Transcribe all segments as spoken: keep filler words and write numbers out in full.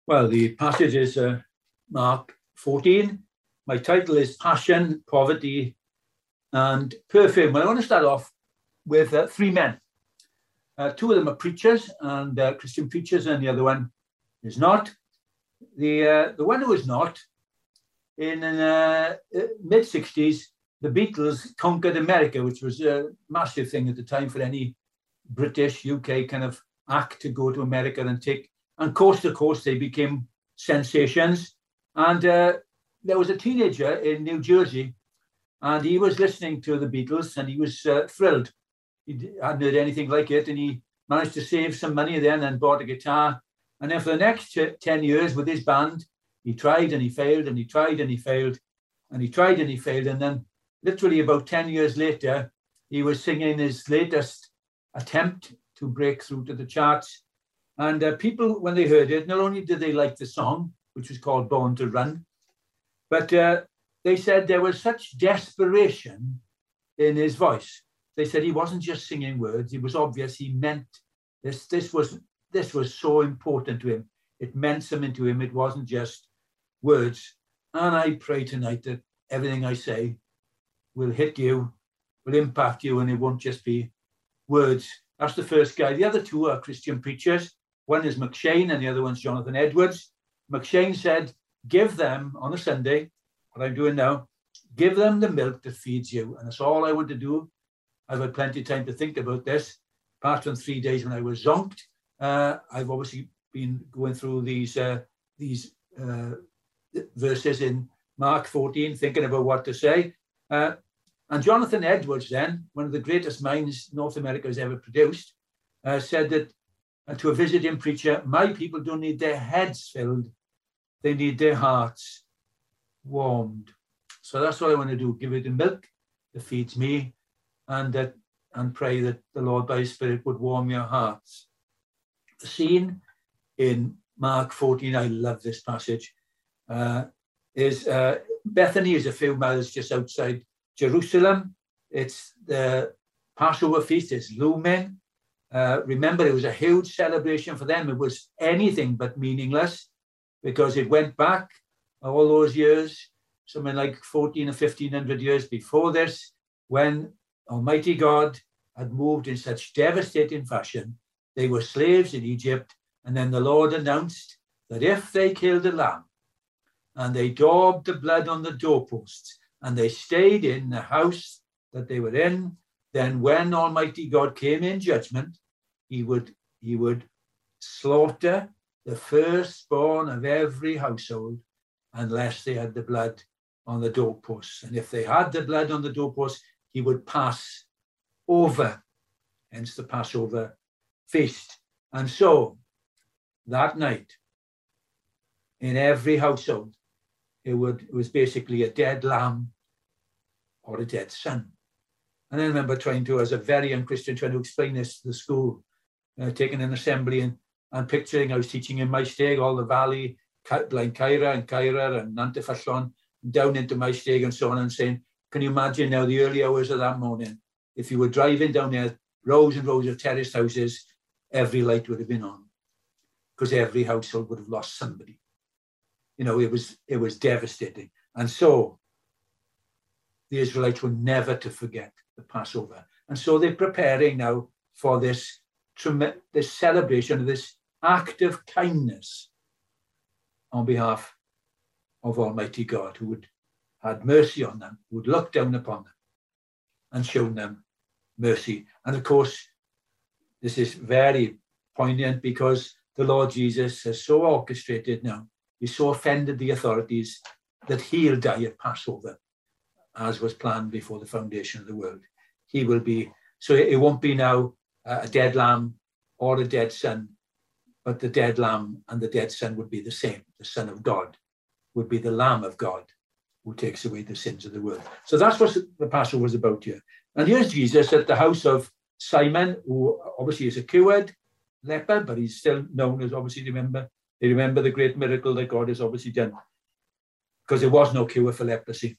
Well, the passage is uh, Mark fourteen. My title is Passion, Poverty, and Perfume. Well, I want to start off with uh, three men. Uh, two of them are preachers, and uh, Christian preachers, and the other one is not. The uh, the one who is not, in the uh, mid sixties, the Beatles conquered America, which was a massive thing at the time for any British, U K kind of act to go to America and take, and coast to coast, they became sensations. And uh, there was a teenager in New Jersey, and he was listening to the Beatles, and he was uh, thrilled. He hadn't heard anything like it, and he managed to save some money then and bought a guitar. And then for the next ten years with his band, he tried and he failed, and he tried and he failed, and he tried and he failed. And then literally about ten years later, he was singing his latest attempt to break through to the charts. And uh, people, when they heard it, not only did they like the song, which was called Born to Run, but uh, they said there was such desperation in his voice. They said he wasn't just singing words. It was obvious he meant this. This was, this was so important to him. It meant something to him. It wasn't just words. And I pray tonight that everything I say will hit you, will impact you, and it won't just be words. That's the first guy. The other two are Christian preachers. One is McShane and the other one's Jonathan Edwards. McShane said, give them on a Sunday, what I'm doing now, give them the milk that feeds you. And that's all I want to do. I've had plenty of time to think about this. Apart from three days when I was zonked, uh, I've obviously been going through these, uh, these uh, verses in Mark fourteen, thinking about what to say. Uh, and Jonathan Edwards then, one of the greatest minds North America has ever produced, uh, said that uh, to a visiting preacher, my people don't need their heads filled, they need their hearts warmed. So that's what I want to do, give it the milk that feeds me, and that and pray that the Lord by his Spirit would warm your hearts. The scene in Mark fourteen, I love this passage, uh, is uh, Bethany is a few miles just outside Jerusalem. It's the Passover feast, it's looming. Uh, remember, it was a huge celebration for them. It was anything but meaningless because it went back all those years, something like fourteen or fifteen hundred years before this, when Almighty God had moved in such devastating fashion. They were slaves in Egypt, and then the Lord announced that if they killed a lamb and they daubed the blood on the doorposts and they stayed in the house that they were in, then when Almighty God came in judgment, he would, he would slaughter the firstborn of every household unless they had the blood on the doorposts. And if they had the blood on the doorposts, he would pass over, hence the Passover feast. And so that night, in every household, it, would, it was basically a dead lamb or a dead son. And I remember trying to, as a very young Christian, trying to explain this to the school, uh, taking an assembly and, and picturing, I was teaching in my steg, all the valley, Blaen Caira and Caira and Nantefallon, down into my steg and so on, and saying, can you imagine now the early hours of that morning, if you were driving down there, rows and rows of terraced houses, every light would have been on, because every household would have lost somebody. You know, it was, it was devastating. And so the Israelites were never to forget the Passover. And so they're preparing now for this, this celebration of this act of kindness on behalf of Almighty God, who would had mercy on them, who would look down upon them and shown them mercy. And of course, this is very poignant because the Lord Jesus has so orchestrated now, he's so offended the authorities that he'll die at Passover, as was planned before the foundation of the world. He will be, so it won't be now a dead lamb or a dead son, but the dead lamb and the dead son would be the same. The Son of God would be the Lamb of God who takes away the sins of the world. So that's what the Passover was about here. And here's Jesus at the house of Simon, who obviously is a cured leper, but he's still known as, obviously, remember, they remember the great miracle that God has obviously done, because there was no cure for leprosy.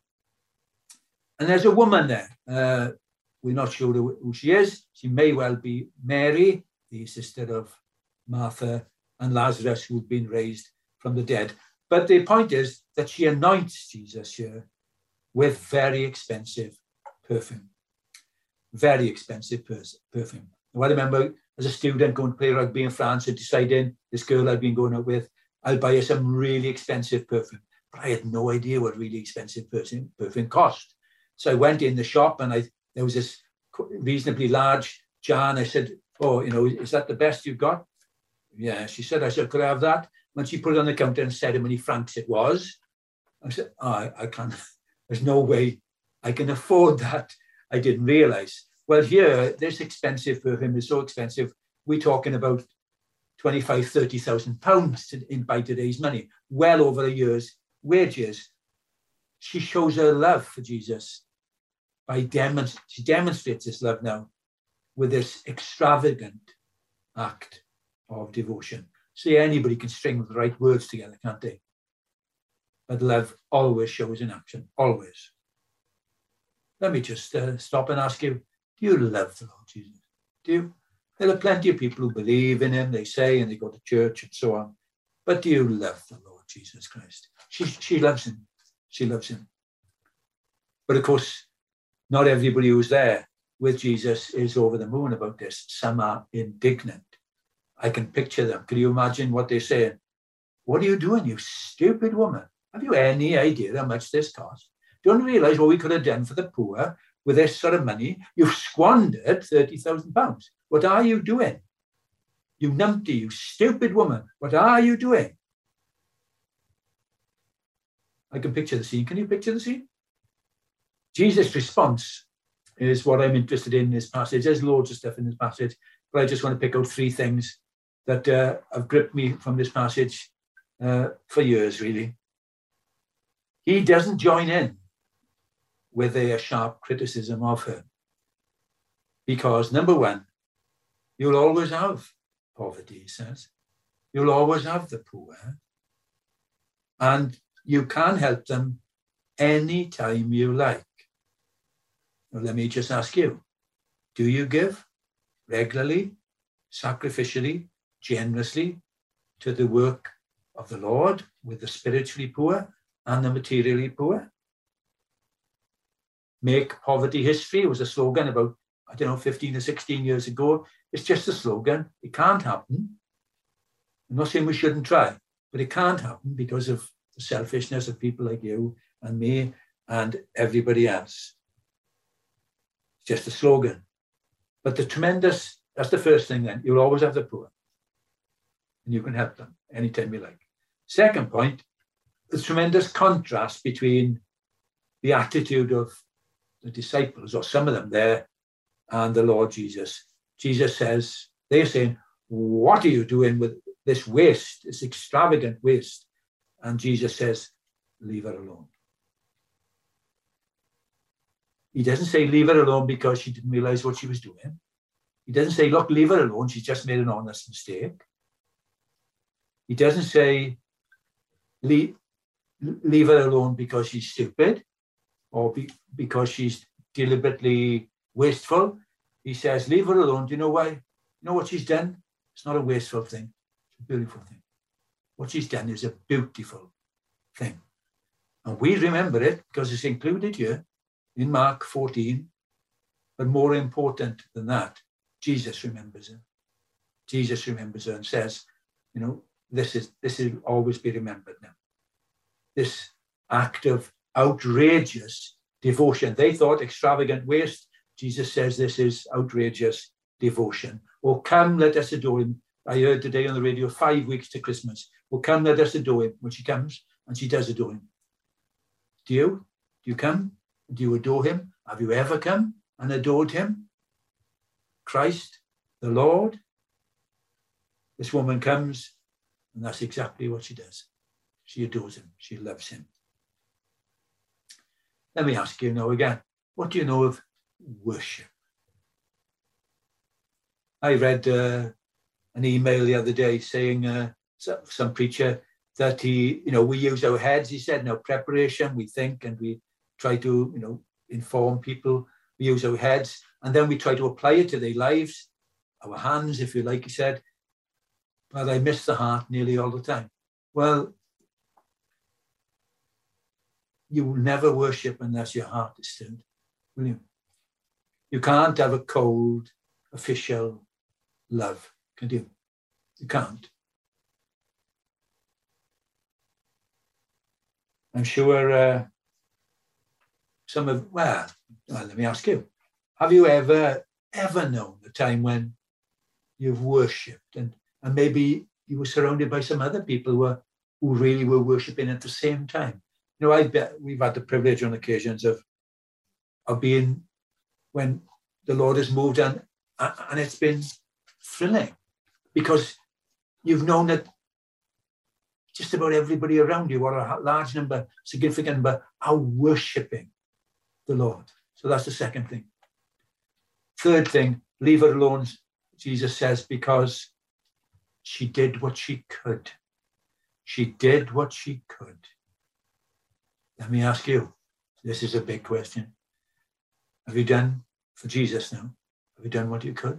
And there's a woman there. Uh, we're not sure who she is. She may well be Mary, the sister of Martha and Lazarus who'd been raised from the dead. But the point is that she anoints Jesus here with very expensive perfume. Very expensive perfume. Well, I remember as a student going to play rugby in France and deciding this girl I'd been going out with, I'll buy her some really expensive perfume. But I had no idea what really expensive perfume, perfume cost. So I went in the shop and I there was this reasonably large jar and I said, oh, you know, is that the best you've got? Yeah, she said, I said, could I have that? When she put it on the counter and said how many francs it was, I said, oh, I, I can't, there's no way I can afford that. I didn't realize. Well, here, this expensive perfume is so expensive. We're talking about twenty-five, thirty thousand pounds in by today's money, well over a year's wages. She shows her love for Jesus by demonstrating, she demonstrates this love now with this extravagant act of devotion. See, anybody can string the right words together, can't they? But love always shows in action, always. Let me just uh, stop and ask you, do you love the Lord Jesus? Do you? There are plenty of people who believe in him, they say, and they go to church and so on. But do you love the Lord Jesus Christ? She, she loves him. She loves him. But of course, not everybody who's there with Jesus is over the moon about this. Some are indignant. I can picture them. Can you imagine what they're saying? What are you doing, you stupid woman? Have you any idea how much this costs? Don't realize what we could have done for the poor with this sort of money. You've squandered thirty thousand pounds. What are you doing? You numpty, you stupid woman. What are you doing? I can picture the scene. Can you picture the scene? Jesus' response is what I'm interested in in this passage. There's loads of stuff in this passage, but I just want to pick out three things that uh, have gripped me from this passage uh, for years, really. He doesn't join in with a sharp criticism of her. Because, number one, you'll always have poverty, he says. You'll always have the poor. And you can help them any time you like. Now, let me just ask you, do you give regularly, sacrificially, generously to the work of the Lord with the spiritually poor and the materially poor? Make poverty history. It was a slogan about, I don't know, fifteen or sixteen years ago. It's just a slogan. It can't happen. I'm not saying we shouldn't try, but it can't happen because of the selfishness of people like you and me and everybody else. It's just a slogan. But the tremendous, that's the first thing then. You'll always have the poor. And you can help them anytime you like. Second point, the tremendous contrast between the attitude of the disciples, or some of them there, and the Lord Jesus. Jesus says, they're saying, what are you doing with this waste, this extravagant waste? And Jesus says, leave her alone. He doesn't say leave her alone because she didn't realize what she was doing. He doesn't say, look, leave her alone, she's just made an honest mistake. He doesn't say, leave, leave her alone because she's stupid, or be, because she's deliberately wasteful. He says, leave her alone. Do you know why? You know what she's done? It's not a wasteful thing. It's a beautiful thing. What she's done is a beautiful thing. And we remember it because it's included here in Mark fourteen. But more important than that, Jesus remembers her. Jesus remembers her and says, you know, this is this will always be remembered now. This act of outrageous devotion. They thought extravagant waste. Jesus says this is outrageous devotion. Oh, come, let us adore him. I heard today on the radio, five weeks to Christmas. Oh, come, let us adore him. When she comes, and she does adore him. Do you? Do you come? Do you adore him? Have you ever come and adored him? Christ, the Lord. This woman comes, and that's exactly what she does. She adores him. She loves him. Let me ask you now again, what do you know of worship? I read uh, an email the other day saying uh, some, some preacher that he, you know, we use our heads. He said, no, preparation, we think and we try to, you know, inform people. We use our heads and then we try to apply it to their lives, our hands, if you like, he said. but I miss the heart nearly all the time. Well, you will never worship unless your heart is stirred, will you? You can't have a cold, official love, can you? You can't. I'm sure uh, some of, well, well, let me ask you, have you ever, ever known a time when you've worshipped and, and maybe you were surrounded by some other people who, were, who really were worshipping at the same time? You know, I bet we've had the privilege on occasions of, of being, when the Lord has moved on, and it's been thrilling because you've known that just about everybody around you, or a large number, significant number, are worshipping the Lord. So that's the second thing. Third thing, leave her alone, Jesus says, because she did what she could. She did what she could. Let me ask you, this is a big question. Have you done for Jesus now? Have you done what you could?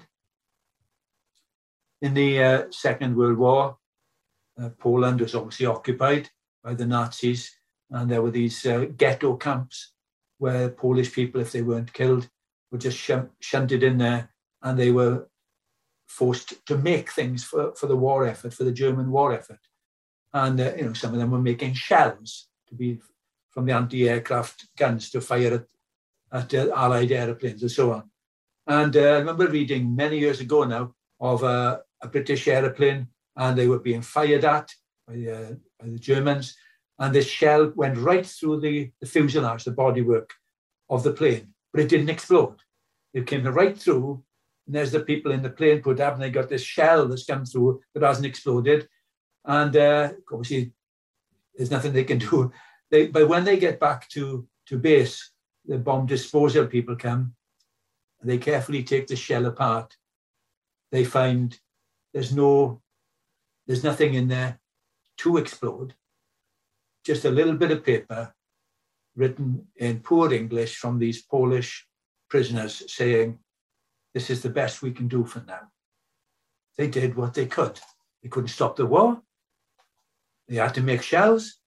In the uh, Second World War, uh, Poland was obviously occupied by the Nazis, and there were these uh, ghetto camps where Polish people, if they weren't killed, were just sh shunted in there, and they were forced to make things for, for the war effort, for the German war effort. And uh, you know, some of them were making shells to be from the anti-aircraft guns to fire at, at uh, Allied airplanes and so on. And uh, I remember reading many years ago now of uh, a British airplane, and they were being fired at by, uh, by the Germans, and this shell went right through the, the fuselage, the bodywork of the plane, but it didn't explode. It came right through, and there's the people in the plane put up, and they got this shell that's come through that hasn't exploded. And uh, obviously, there's nothing they can do. They, but when they get back to, to base, the bomb disposal people come, and they carefully take the shell apart. They find there's no, there's nothing in there to explode. Just a little bit of paper written in poor English from these Polish prisoners saying, this is the best we can do for now. They did what they could. They couldn't stop the war. They had to make shells,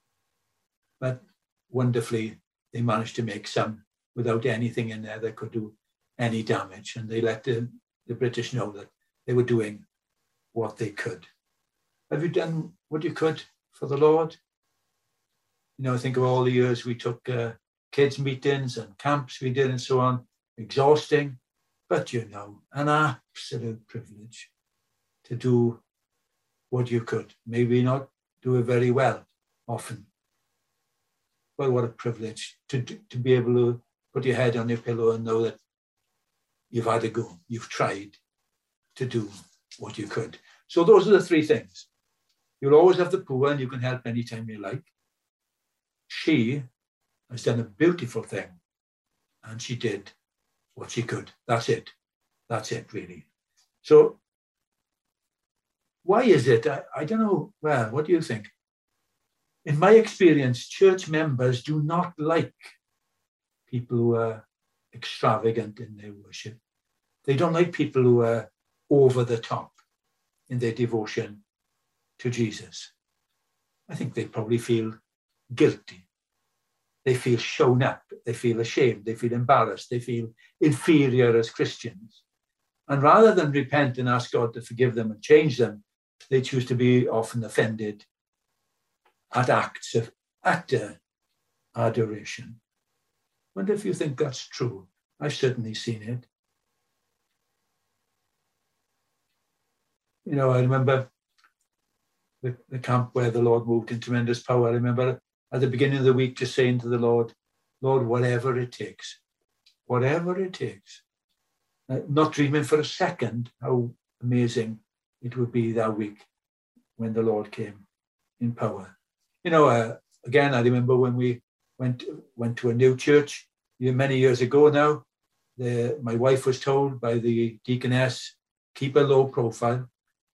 but wonderfully, they managed to make some without anything in there that could do any damage. And they let the, the British know that they were doing what they could. Have you done what you could for the Lord? You know, think of all the years we took uh, kids' meetings and camps we did and so on, exhausting, but you know, an absolute privilege to do what you could. Maybe not do it very well often. Well, what a privilege to, to be able to put your head on your pillow and know that you've had a go, you've tried to do what you could. So those are the three things. You'll always have the poor, and you can help anytime you like. She has done a beautiful thing, and she did what she could. That's it. That's it, really. So why is it? I, I don't know. Well, what do you think? In my experience, church members do not like people who are extravagant in their worship. They don't like people who are over the top in their devotion to Jesus. I think they probably feel guilty. They feel shown up. They feel ashamed. They feel embarrassed. They feel inferior as Christians. And rather than repent and ask God to forgive them and change them, they choose to be often offended at acts of utter adoration. I wonder if you think that's true. I've certainly seen it. You know, I remember the, the camp where the Lord moved in tremendous power. I remember at the beginning of the week just saying to the Lord, Lord, whatever it takes, whatever it takes. Uh, not dreaming for a second how amazing it would be that week when the Lord came in power. You know, uh, again, I remember when we went went to a new church many years ago now, the, my wife was told by the deaconess, keep a low profile.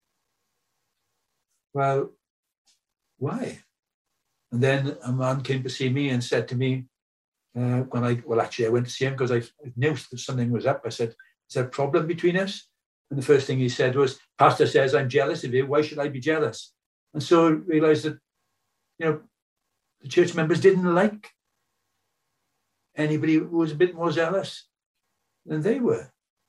Well, why? And then a man came to see me and said to me, uh, when I, well, actually I went to see him because I knew that something was up. I said, is there a problem between us? And the first thing he said was, Pastor says, I'm jealous of you. Why should I be jealous? And so I realized that, you know, the church members didn't like anybody who was a bit more zealous than they were.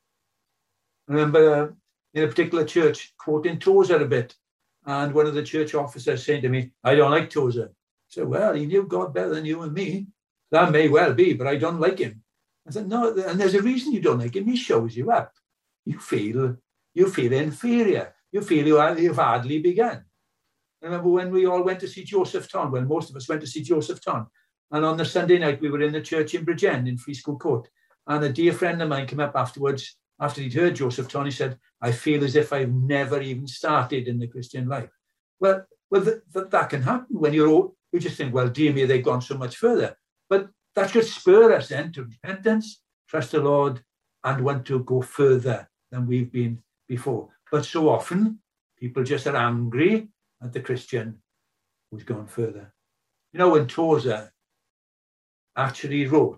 I remember uh, in a particular church quoting Tozer a bit, and one of the church officers saying to me, I don't like Tozer. I said, well, he knew God better than you and me. That may well be, but I don't like him. I said, no, and there's a reason you don't like him. He shows you up. You feel, you feel inferior. You feel you have, you've hardly begun. I remember when we all went to see Joseph Ton, well, most of us went to see Joseph Ton. And on the Sunday night, we were in the church in Bridgend in Free School Court. And a dear friend of mine came up afterwards, after he'd heard Joseph Ton, he said, I feel as if I've never even started in the Christian life. Well, well th th that can happen when you're all, you just think, well, dear me, they've gone so much further. But that should spur us then to repentance, trust the Lord, and want to go further than we've been before. But so often, people just are angry at the Christian who's gone further. You know, when Tozer actually wrote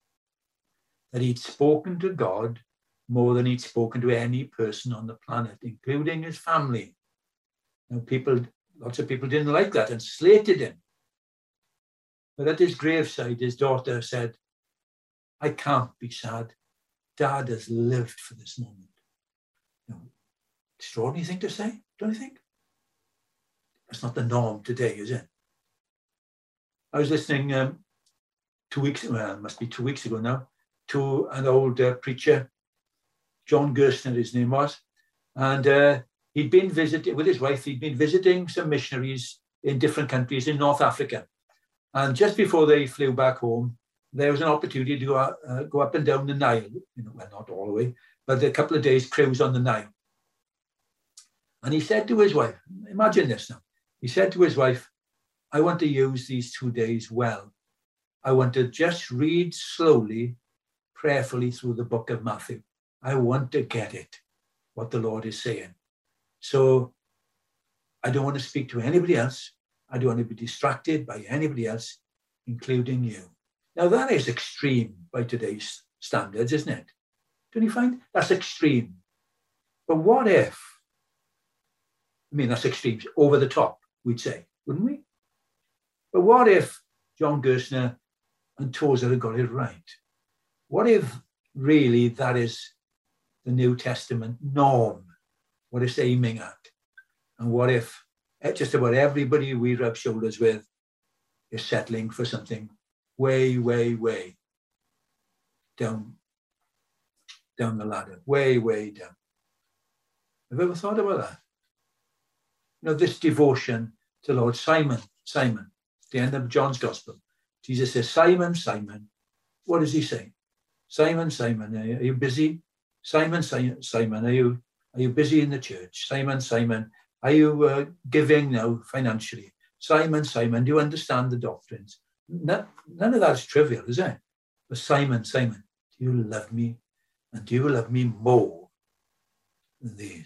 that he'd spoken to God more than he'd spoken to any person on the planet, including his family. You know, people, lots of people didn't like that and slated him. But at his graveside, his daughter said, I can't be sad. Dad has lived for this moment. You know, extraordinary thing to say, don't you think? That's not the norm today, is it? I was listening um, two weeks, well, it must be two weeks ago now, to an old uh, preacher, John Gerstner, his name was, and uh, he'd been visiting, with his wife, he'd been visiting some missionaries in different countries in North Africa. And just before they flew back home, there was an opportunity to go, uh, go up and down the Nile, you know, well, not all the way, but a couple of days cruise on the Nile. And he said to his wife, imagine this now, he said to his wife, I want to use these two days well. I want to just read slowly, prayerfully through the book of Matthew. I want to get it, what the Lord is saying. So I don't want to speak to anybody else. I don't want to be distracted by anybody else, including you. Now that is extreme by today's standards, isn't it? Don't you find? That's extreme. But what if, I mean, that's extreme, over the top, we'd say, wouldn't we? But what if John Gerstner and Tozer had got it right? What if really that is the New Testament norm, what it's aiming at? And what if just about everybody we rub shoulders with is settling for something way, way, way down, down the ladder, way, way down. Have you ever thought about that? You know, this devotion to Lord Simon, Simon, the end of John's Gospel. Jesus says, Simon, Simon. What does he say? Simon, Simon, are you, are you busy? Simon, Simon, are you, are you busy in the church? Simon, Simon, are you uh, giving now financially? Simon, Simon, do you understand the doctrines? None, none of that's trivial, is it? But Simon, Simon, do you love me? And do you love me more than these?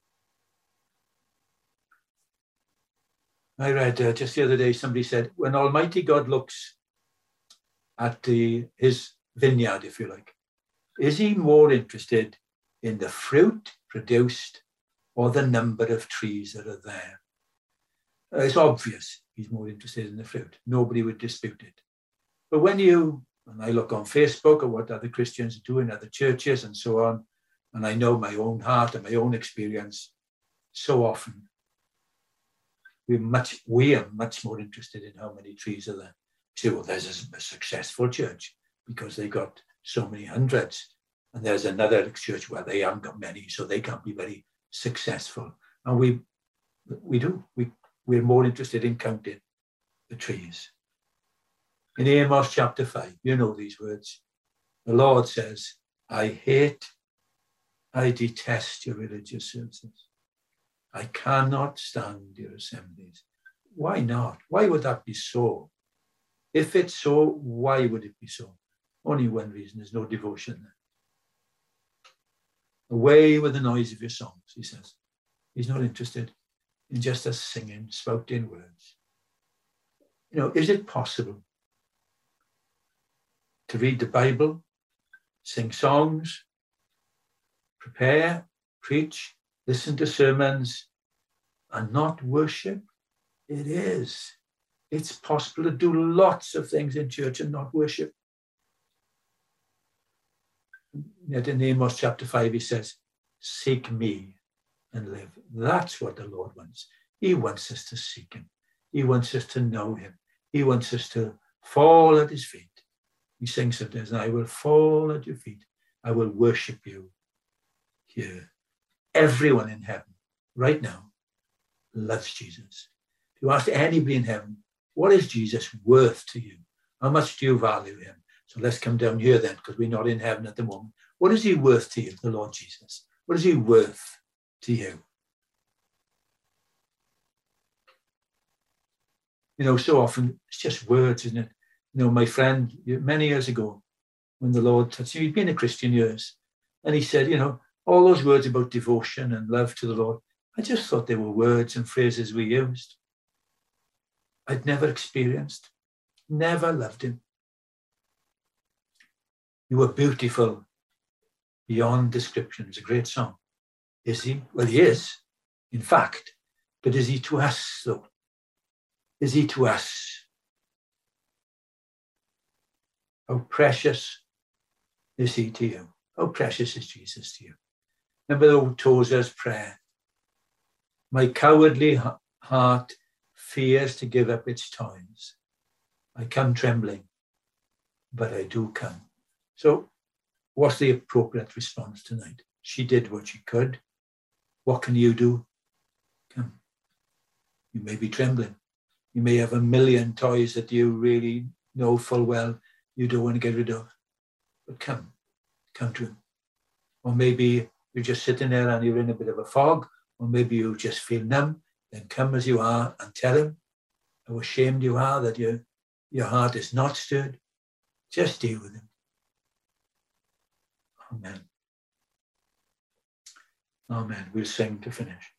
I read uh, just the other day, somebody said, when Almighty God looks at the, his vineyard, if you like, is he more interested in the fruit produced or the number of trees that are there? Uh, it's obvious he's more interested in the fruit. Nobody would dispute it. But when you, and I look on Facebook at what other Christians do in other churches and so on, and I know my own heart and my own experience, so often we're much, we are much more interested in how many trees are there. You say, well, there's a, a successful church because they got so many hundreds. And there's another church where they haven't got many, so they can't be very successful. And we we do. We, we're more interested in counting the trees. In Amos chapter five, you know these words. The Lord says, I hate, I detest your religious services. I cannot stand your assemblies. Why not? Why would that be so? If it's so, why would it be so? Only one reason, there's no devotion there. Away with the noise of your songs, he says. He's not interested in just us singing, spouting words. You know, is it possible to read the Bible, sing songs, prepare preach, listen to sermons, and not worship? It is. It's possible to do lots of things in church and not worship. Yet in Amos chapter five, he says, seek me and live. That's what the Lord wants. He wants us to seek him. He wants us to know him. He wants us to fall at his feet. He sings sometimes, I will fall at your feet. I will worship you here. Everyone in heaven right now loves Jesus. If you ask anybody in heaven, what is Jesus worth to you? How much do you value him? So let's come down here then, because we're not in heaven at the moment. What is he worth to you, the Lord Jesus? What is he worth to you? You know, so often it's just words, isn't it? You know, my friend, many years ago, when the Lord touched him, he'd been a Christian years, and he said, you know, all those words about devotion and love to the Lord, I just thought they were words and phrases we used. I'd never experienced, never loved him. You are beautiful beyond description. It's a great song. Is he? Well, he is, in fact. But is he to us, though? Is he to us? How precious is he to you? How precious is Jesus to you? Remember the old Tozer's prayer. My cowardly heart fears to give up its toys. I come trembling, but I do come. So what's the appropriate response tonight? She did what she could. What can you do? Come. You may be trembling. You may have a million toys that you really know full well you don't want to get rid of. But come, come to him. Or maybe you're just sitting there and you're in a bit of a fog, or maybe you just feel numb. Then come as you are and tell him how ashamed you are that your, your heart is not stirred. Just deal with him. Amen. Amen. We'll sing to finish.